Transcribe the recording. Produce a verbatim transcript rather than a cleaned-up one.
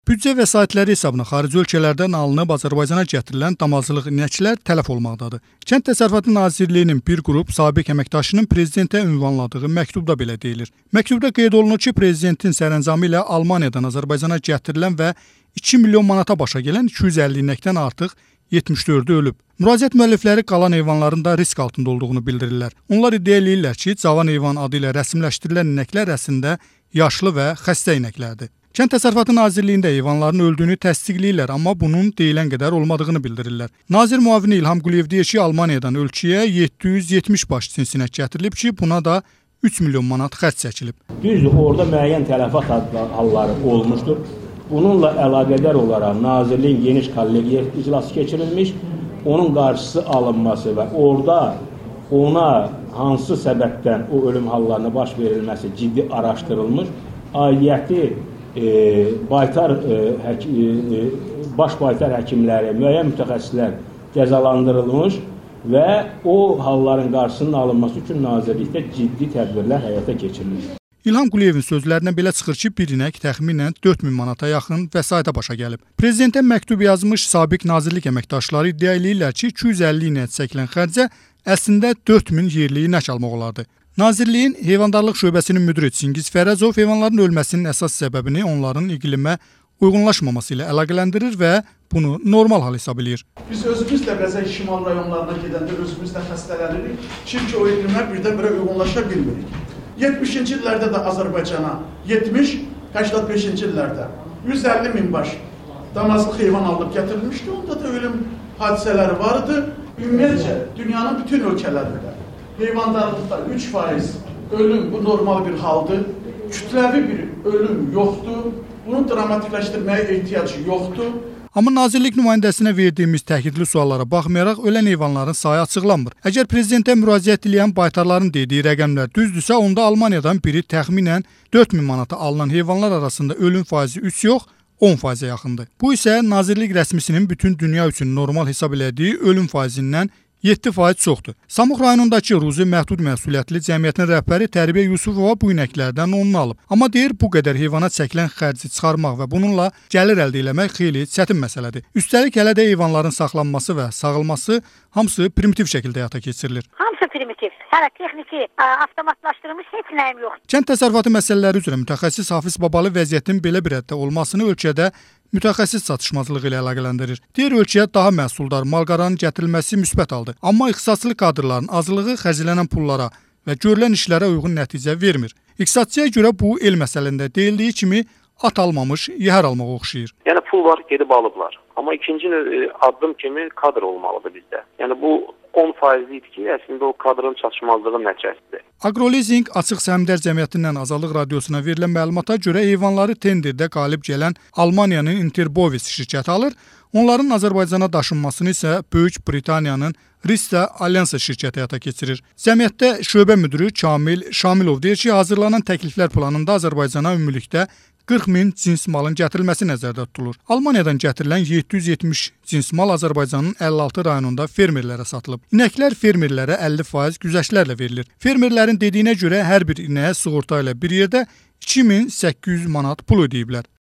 Büdcə vəsaitləri hesabına xarici ölkələrdən alınıb Azərbaycana gətirilən damazlıq inəklər tələf olmaqdadır. Kənd Təsərrüfatı Nazirliyinin bir qrup sabiq əməkdaşının prezidentə ünvanladığı məktubda belə deyilir. Məktubda qeyd olunur ki, prezidentin sərəncamı ilə Almaniyadan Azərbaycana gətirilən və iki milyon manata başa gələn iki yüz əlli inəkdən artıq yetmiş dördü ölüb. Müraciət müəllifləri qalan heyvanların da risk altında olduğunu bildirirlər. Onlar iddia edirlər ki, cavan heyvan adı ilə rəsmiləşdirilən inəklər əslində yaşlı və xəstə inəklərdir. Kənd Təsərrüfatı Nazirliyində heyvanların öldüyünü təsdiqləyirlər, amma bunun deyilən qədər olmadığını bildirirlər. Nazir müavini İlham Quliyev deyir ki, Almaniyadan ölkəyə yeddi yüz yetmiş baş cins inək gətirilib ki, buna da üç milyon manat xərc çəkilib. Düzdür, orada müəyyən tələfat halları olmuşdur. Bununla əlaqədar olaraq Nazirliyin geniş kollegiya iclası keçirilmiş, onun qarşısı alınması və orada ona hansı səbəbdən o ölüm hallarına baş verilməsi ciddi araşdırılmış, aidiyyəti E, baytar e, hək, e, baş baytar həkimləri, müəyyən mütəxəssislər cəzalandırılmış və o halların qarşısının alınması üçün nazirlikdə ciddi tədbirlər həyata keçirilir. İlham Quliyevin sözlərindən belə çıxır ki, bir inək təxminən dörd min manata yaxın vəsaitə başa gəlib. Prezidentə məktub yazmış sabiq nazirlik əməkdaşları iddia edirlər ki, iki yüz əlli inək çəkilən xərcə əslində dörd min yerli inək almaq olardı. Nazirliyin heyvandarlıq şöbəsinin müdiri Çingiz Fərəzov heyvanların ölməsinin əsas səbəbini onların iqlimə uyğunlaşmaması ilə əlaqələndirir və bunu normal hal hesab edir. Biz özümüz də bəzən şimal rayonlarına gedəndə özümüz də xəstələnirik, çünki o iqlimə birdən-birə uyğunlaşa bilmirik. yetmişinci illərdə də Azərbaycana, yetmiş səksən beşinci illərdə yüz əlli min baş damazlıq heyvan alınıb gətirilmişdi, onda da ölüm hadisələri vardı. Ümumiyyətcə, dünyanın bütün ölkələrində heyvandarlıqda üç faiz ölüm bu normal bir haldır. Kütləvi bir ölüm yoxdur. Bunu dramatikləşdirməyə ehtiyacı yoxdur. Amma nazirlik nümayəndəsinə verdiyimiz təkidli suallara baxmayaraq ölən heyvanların sayı açıqlanmır. Əgər prezidentə müraciət edən baytarların dediyi rəqəmlər düzdürsə, onda Almaniyadan biri təxminən dörd min manata alınan heyvanlar arasında ölüm faizi üç yox, on faizə yaxındır. Bu isə nazirlik rəsmisinin bütün dünya üçün normal hesab elədiyi ölüm faizindən yeddi faiz çoxdur. Samux rayonundakı Ruzi Məhdud Məsuliyyətli Cəmiyyətinin rəhbəri Tərbiyə Yusufova bu inəklərdən onunu alıb. Amma deyir, bu qədər heyvana çəkilən xərci çıxarmaq və bununla gəlir əldə etmək xeyli çətin məsələdir. Üstəlik hələ də heyvanların saxlanması və sağılması hamısı primitiv şəkildə həyata keçirilir. Hamısı primitiv. Hələ texniki, avtomatlaşdırılmış heç nəyim yoxdur. Kənd təsərrüfatı məsələləri üzrə mütəxəssis Hafiz Babalı vəziyyətin belə bir həddə olmasını ölkədə mütəxəssis çatışmazlığı ilə əlaqələndirir. Deyir, ölkəyə daha məhsuldar malqaranın gətirilməsi müsbət haldır. Amma ixtisaslı kadrların azlığı xərclənən pullara və görülən işlərə uyğun nəticə vermir. İqtisadçıya görə bu el məsələsində deyildiyi kimi at almamış, yəhər almağa oxşayır. Yəni pul var, gedib alıblar. Amma ikinci addım kimi kadr olmalıdır bizdə. Yəni bu on faizli idi ki, əslində o kadrın çatışmazlığı nəticəsidir. Agrolizing Açıq Səhmdar Cəmiyyətindən Azadlıq Radiosuna verilən məlumata görə heyvanları tenderdə qalib gələn Almaniyanın Interbovis şirkəti alır. Onların Azərbaycana daşınmasını isə Böyük Britaniyanın Rista Alliansa şirkəti həyata keçirir. Cəmiyyətdə şöbə müdürü Kamil Şamilov deyir ki, hazırlanan təkliflər planında Azərbaycana ümumilikdə qırx min cins malın gətirilməsi nəzərdə tutulur. Almaniyadan gətirilən yeddi yüz yetmiş cins mal Azərbaycanın əlli altı rayonunda fermerlərə satılıb. İnəklər fermerlərə əlli faiz güzəştlərlə verilir. Fermerlərin dediyinə görə hər bir inəyə sığorta ilə bir yerdə iki min səkkiz yüz manat pul ödəyiblər.